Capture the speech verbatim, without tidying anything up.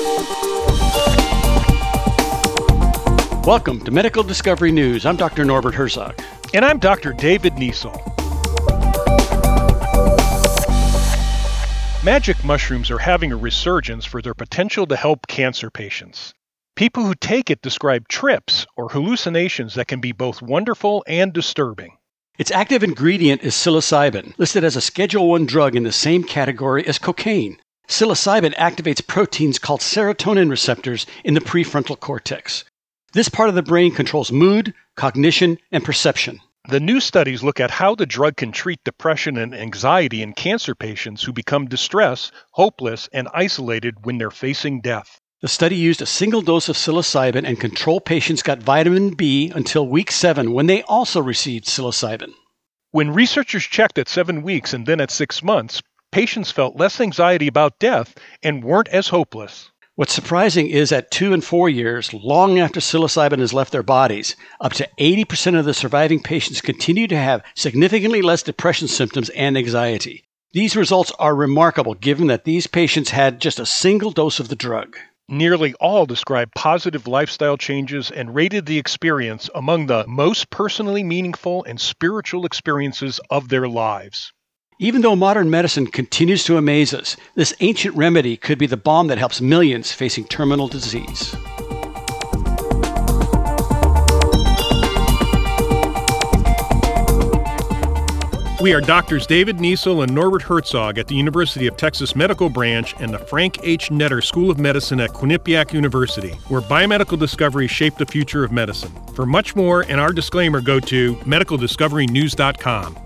Welcome to Medical Discovery News. I'm Doctor Norbert Herzog. And I'm Doctor David Niesel. Magic mushrooms are having a resurgence for their potential to help cancer patients. People who take it describe trips or hallucinations that can be both wonderful and disturbing. Its active ingredient is psilocybin, listed as a Schedule one drug in the same category as cocaine. Psilocybin activates proteins called serotonin receptors in the prefrontal cortex. This part of the brain controls mood, cognition, and perception. The new studies look at how the drug can treat depression and anxiety in cancer patients who become distressed, hopeless, and isolated when they're facing death. The study used a single dose of psilocybin, and control patients got vitamin B until week seven, when they also received psilocybin. When researchers checked at seven weeks and then at six months, patients felt less anxiety about death and weren't as hopeless. What's surprising is at two and four years, long after psilocybin has left their bodies, up to eighty percent of the surviving patients continue to have significantly less depression symptoms and anxiety. These results are remarkable given that these patients had just a single dose of the drug. Nearly all described positive lifestyle changes and rated the experience among the most personally meaningful and spiritual experiences of their lives. Even though modern medicine continues to amaze us, this ancient remedy could be the balm that helps millions facing terminal disease. We are Doctors David Niesel and Norbert Herzog at the University of Texas Medical Branch and the Frank H. Netter School of Medicine at Quinnipiac University, where biomedical discoveries shape the future of medicine. For much more and our disclaimer, go to medical discovery news dot com.